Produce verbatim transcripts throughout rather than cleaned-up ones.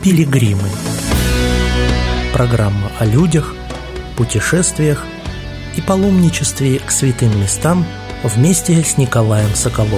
Пилигримы. Программа о людях, путешествиях и паломничестве к святым местам вместе с Николаем Соколовым.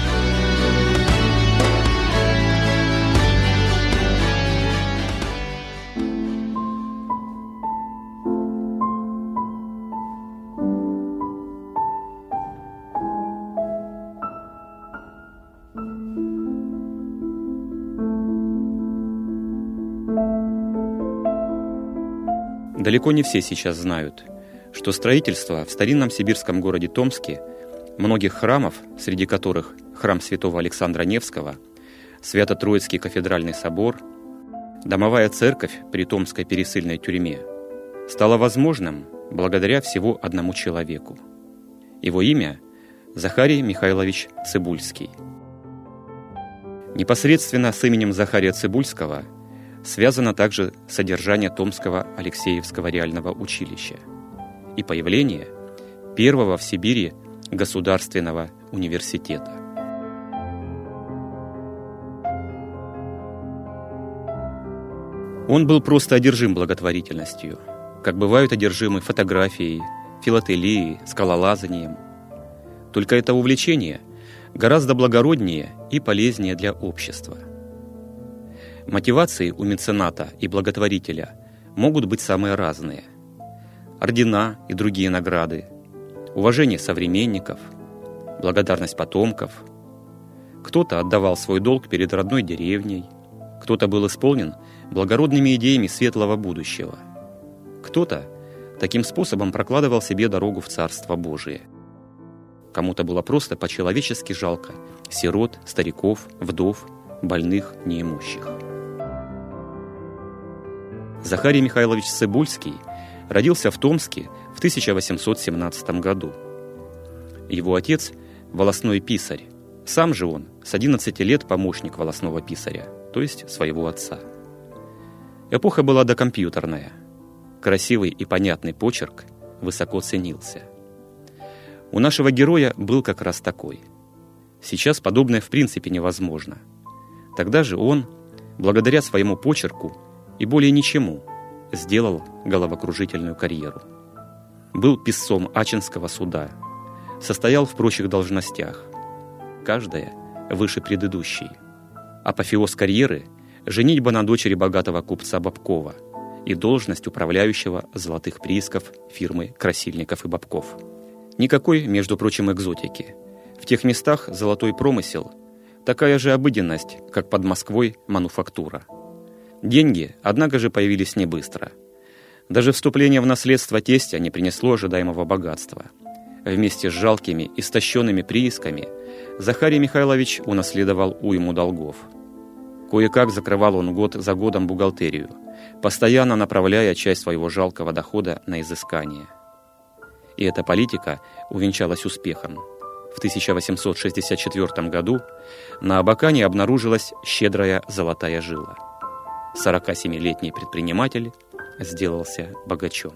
Далеко не все сейчас знают, что строительство в старинном сибирском городе Томске многих храмов, среди которых храм святого Александра Невского, Свято-Троицкий кафедральный собор, домовая церковь при Томской пересыльной тюрьме, стало возможным благодаря всего одному человеку. Его имя – Захарий Михайлович Цыбульский. Непосредственно с именем Захария Цыбульского связано также содержание Томского Алексеевского реального училища и появление первого в Сибири государственного университета. Он был просто одержим благотворительностью, как бывают одержимы фотографией, филателией, скалолазанием. Только это увлечение гораздо благороднее и полезнее для общества. Мотивации у мецената и благотворителя могут быть самые разные. Ордена и другие награды, уважение современников, благодарность потомков. Кто-то отдавал свой долг перед родной деревней, кто-то был исполнен благородными идеями светлого будущего. Кто-то таким способом прокладывал себе дорогу в Царство Божие. Кому-то было просто по-человечески жалко сирот, стариков, вдов, больных, неимущих. Захарий Михайлович Цыбульский родился в Томске в тысяча восемьсот семнадцатом году. Его отец – волостной писарь, сам же он с одиннадцати лет помощник волостного писаря, то есть своего отца. Эпоха была докомпьютерная. Красивый и понятный почерк высоко ценился. У нашего героя был как раз такой. Сейчас подобное в принципе невозможно. Тогда же он, благодаря своему почерку и более ничему, сделал головокружительную карьеру. Был писцом Ачинского суда, состоял в прочих должностях, каждая выше предыдущей. Апофеоз карьеры – женитьба на дочери богатого купца Бобкова и должность управляющего золотых приисков фирмы Красильников и Бобков. Никакой, между прочим, экзотики. В тех местах золотой промысел – такая же обыденность, как под Москвой мануфактура. Деньги, однако же, появились не быстро. Даже вступление в наследство тестя не принесло ожидаемого богатства. Вместе с жалкими, истощенными приисками Захарий Михайлович унаследовал уйму долгов. Кое-как закрывал он год за годом бухгалтерию, постоянно направляя часть своего жалкого дохода на изыскание. И эта политика увенчалась успехом. В тысяча восемьсот шестьдесят четвёртом году на Абакане обнаружилась щедрая золотая жила. сорокасемилетний предприниматель сделался богачом.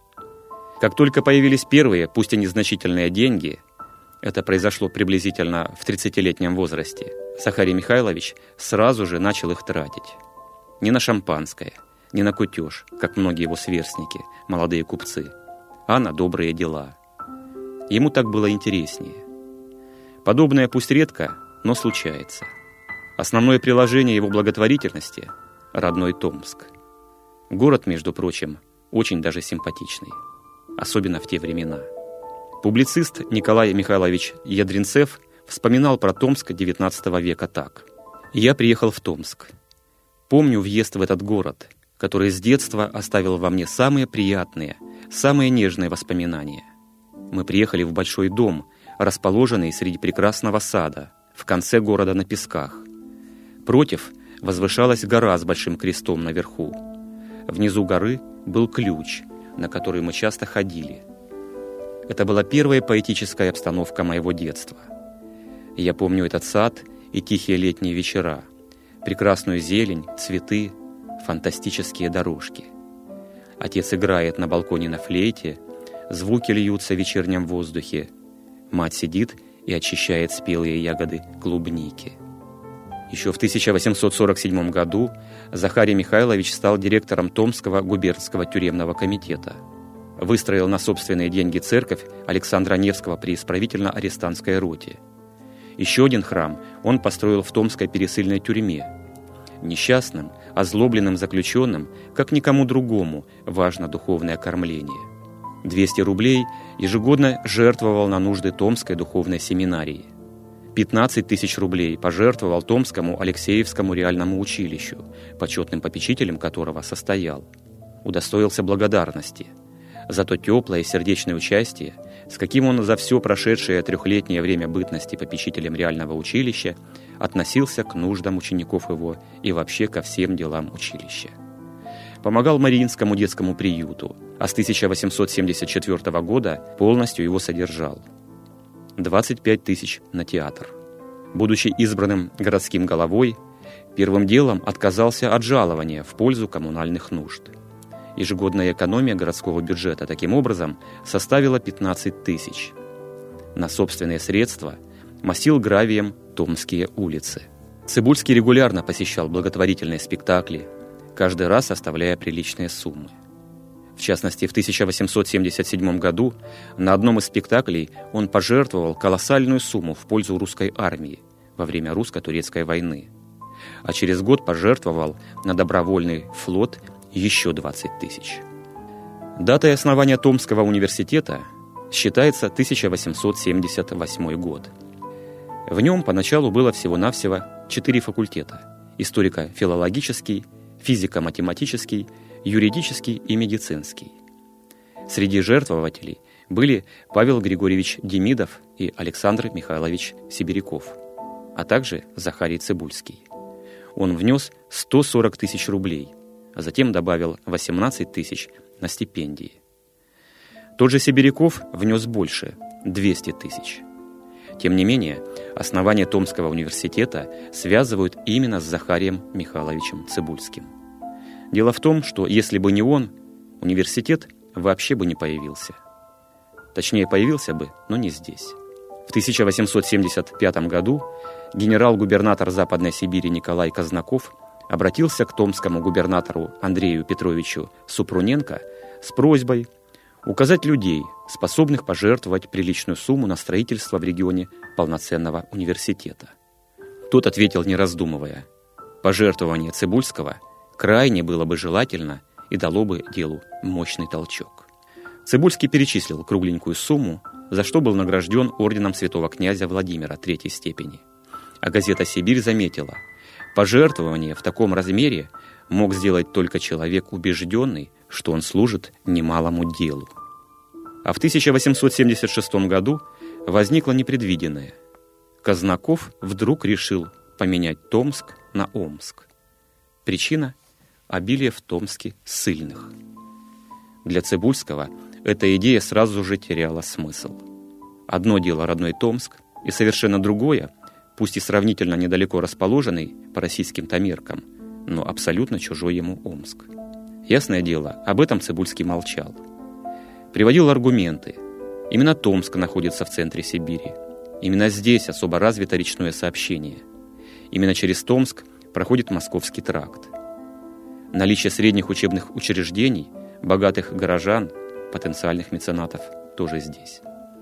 Как только появились первые, пусть и незначительные деньги, это произошло приблизительно в тридцатилетнем возрасте, Захарий Михайлович сразу же начал их тратить. Не на шампанское, не на кутеж, как многие его сверстники, молодые купцы, а на добрые дела. Ему так было интереснее. Подобное пусть редко, но случается. Основное приложение его благотворительности – родной Томск. Город, между прочим, очень даже симпатичный, особенно в те времена. Публицист Николай Михайлович Ядринцев вспоминал про Томск девятнадцатого века так. «Я приехал в Томск. Помню въезд в этот город, который с детства оставил во мне самые приятные, самые нежные воспоминания. Мы приехали в большой дом, расположенный среди прекрасного сада, в конце города на песках. Против возвышалась гора с большим крестом наверху. Внизу горы был ключ, на который мы часто ходили. Это была первая поэтическая обстановка моего детства. Я помню этот сад и тихие летние вечера, прекрасную зелень, цветы, фантастические дорожки. Отец играет на балконе на флейте, звуки льются в вечернем воздухе. Мать сидит и очищает спелые ягоды клубники. Еще в тысяча восемьсот сорок седьмом году Захарий Михайлович стал директором Томского губернского тюремного комитета. Выстроил на собственные деньги церковь Александра Невского при исправительно-арестантской роте. Еще один храм он построил в Томской пересыльной тюрьме. Несчастным, озлобленным заключенным, как никому другому, важно духовное кормление. двести рублей ежегодно жертвовал на нужды Томской духовной семинарии. пятнадцать тысяч рублей пожертвовал Томскому Алексеевскому реальному училищу, почетным попечителем которого состоял. Удостоился благодарности за то теплое и сердечное участие, с каким он за все прошедшее трехлетнее время бытности попечителем реального училища относился к нуждам учеников его и вообще ко всем делам училища. Помогал Мариинскому детскому приюту, а с тысяча восемьсот семьдесят четвёртого года полностью его содержал. двадцать пять тысяч на театр. Будучи избранным городским головой, первым делом отказался от жалования в пользу коммунальных нужд. Ежегодная экономия городского бюджета таким образом составила пятнадцать тысяч. На собственные средства мастил гравием томские улицы. Цыбульский регулярно посещал благотворительные спектакли, каждый раз оставляя приличные суммы. В частности, в тысяча восемьсот семьдесят седьмом году на одном из спектаклей он пожертвовал колоссальную сумму в пользу русской армии во время русско-турецкой войны, а через год пожертвовал на добровольный флот еще двадцать тысяч. Датой основания Томского университета считается тысяча восемьсот семьдесят восьмой год. В нем поначалу было всего-навсего четыре факультета – историко-филологический, физико-математический, юридический и медицинский. Среди жертвователей были Павел Григорьевич Демидов и Александр Михайлович Сибиряков, а также Захарий Цыбульский. Он внес сто сорок тысяч рублей, а затем добавил восемнадцать тысяч на стипендии. Тот же Сибиряков внес больше – двести тысяч. Тем не менее, основание Томского университета связывают именно с Захарием Михайловичем Цыбульским. Дело в том, что если бы не он, университет вообще бы не появился. Точнее, появился бы, но не здесь. В тысяча восемьсот семьдесят пятом году генерал-губернатор Западной Сибири Николай Казнаков обратился к томскому губернатору Андрею Петровичу Супруненко с просьбой указать людей, способных пожертвовать приличную сумму на строительство в регионе полноценного университета. Тот ответил, не раздумывая: пожертвование Цыбульского крайне было бы желательно и дало бы делу мощный толчок. Цыбульский перечислил кругленькую сумму, за что был награжден орденом святого князя Владимира третьей степени. А газета «Сибирь» заметила: пожертвование в таком размере мог сделать только человек, убежденный, что он служит немалому делу. А в тысяча восемьсот семьдесят шестом году возникло непредвиденное. Казнаков вдруг решил поменять Томск на Омск. Причина – обилие в Томске ссыльных. Для Цыбульского эта идея сразу же теряла смысл. Одно дело родной Томск, и совершенно другое, пусть и сравнительно недалеко расположенный по российским-то меркам, но абсолютно чужой ему Омск. Ясное дело, об этом Цыбульский молчал. Приводил аргументы. Именно Томск находится в центре Сибири. Именно здесь особо развито речное сообщение. Именно через Томск проходит Московский тракт. Наличие средних учебных учреждений, богатых горожан, потенциальных меценатов тоже здесь.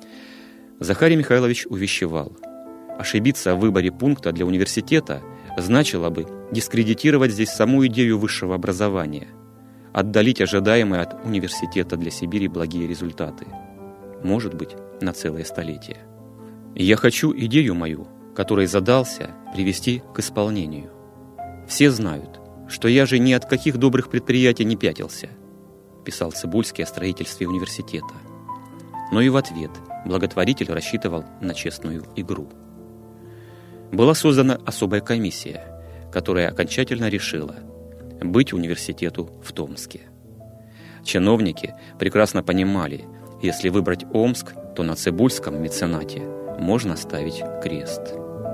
Захарий Михайлович увещевал: ошибиться в выборе пункта для университета значило бы дискредитировать здесь саму идею высшего образования, отдалить ожидаемые от университета для Сибири благие результаты, может быть, на целое столетие. И я хочу идею мою, которой задался, привести к исполнению. Все знают, что я же ни от каких добрых предприятий не пятился, писал Цыбульский о строительстве университета. Но и в ответ благотворитель рассчитывал на честную игру. Была создана особая комиссия, которая окончательно решила быть университету в Томске. Чиновники прекрасно понимали, если выбрать Омск, то на Цыбульском меценате можно ставить крест.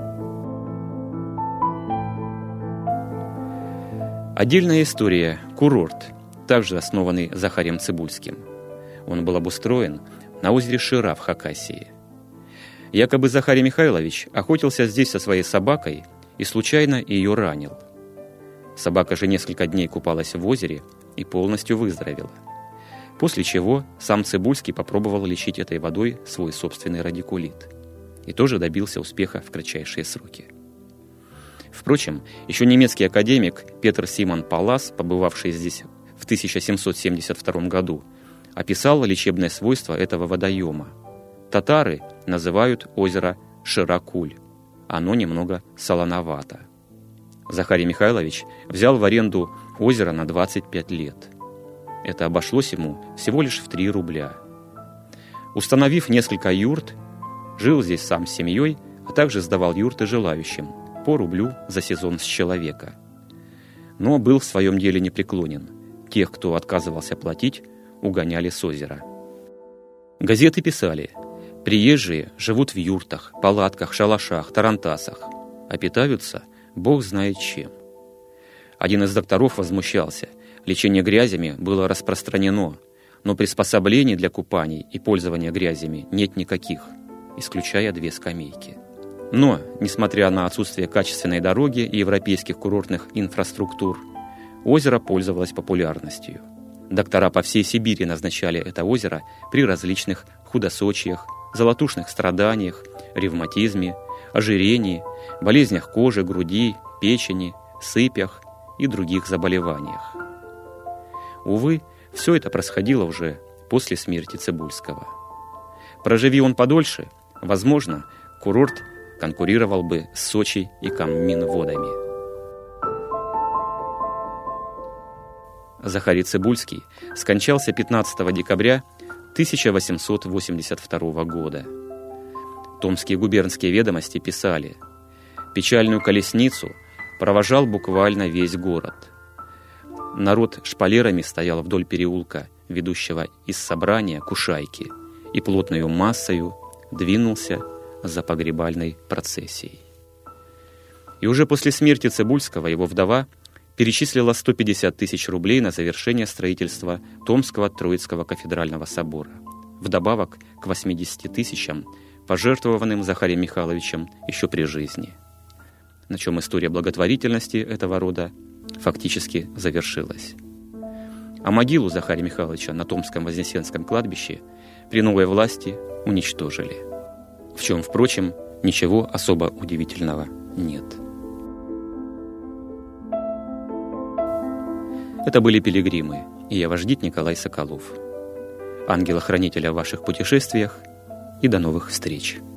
Отдельная история – курорт, также основанный Захарием Цыбульским. Он был обустроен на озере Шира в Хакасии. Якобы Захарий Михайлович охотился здесь со своей собакой и случайно ее ранил. Собака же несколько дней купалась в озере и полностью выздоровела. После чего сам Цибульский попробовал лечить этой водой свой собственный радикулит и тоже добился успеха в кратчайшие сроки. Впрочем, еще немецкий академик Петр Симон Паллас, побывавший здесь в тысяча семьсот семьдесят втором году, описал лечебное свойство этого водоема. Татары называют озеро Широкуль. Оно немного солоновато. Захарий Михайлович взял в аренду озеро на двадцать пять лет. Это обошлось ему всего лишь в три рубля. Установив несколько юрт, жил здесь сам с семьей, а также сдавал юрты желающим по рублю за сезон с человека. Но был в своем деле непреклонен. Тех, кто отказывался платить, угоняли с озера. Газеты писали: приезжие живут в юртах, палатках, шалашах, тарантасах, а питаются бог знает чем. Один из докторов возмущался: лечение грязями было распространено, но приспособлений для купаний и пользования грязями нет никаких, исключая две скамейки. Но, несмотря на отсутствие качественной дороги и европейских курортных инфраструктур, озеро пользовалось популярностью. Доктора по всей Сибири назначали это озеро при различных худосочиях, золотушных страданиях, ревматизме, ожирении, болезнях кожи, груди, печени, сыпях и других заболеваниях. Увы, все это происходило уже после смерти Цибульского. Проживи он подольше, возможно, курорт конкурировал бы с Сочи и Камминводами. Захарий Цибульский скончался пятнадцатого декабря тысяча восемьсот восемьдесят второго года. Томские губернские ведомости писали: печальную колесницу провожал буквально весь город. Народ шпалерами стоял вдоль переулка, ведущего из собрания к Ушайке, и плотною массою двинулся за погребальной процессией. И уже после смерти Цибульского его вдова перечислила сто пятьдесят тысяч рублей на завершение строительства Томского Троицкого кафедрального собора, вдобавок к восьмидесяти тысячам, пожертвованным Захарием Михайловичем еще при жизни, на чем история благотворительности этого рода фактически завершилась. А могилу Захария Михайловича на Томском Вознесенском кладбище при новой власти уничтожили, в чем, впрочем, ничего особо удивительного нет. Это были «Пилигримы», и я ваш гид Николай Соколов. Ангела-хранителя в ваших путешествиях, и до новых встреч!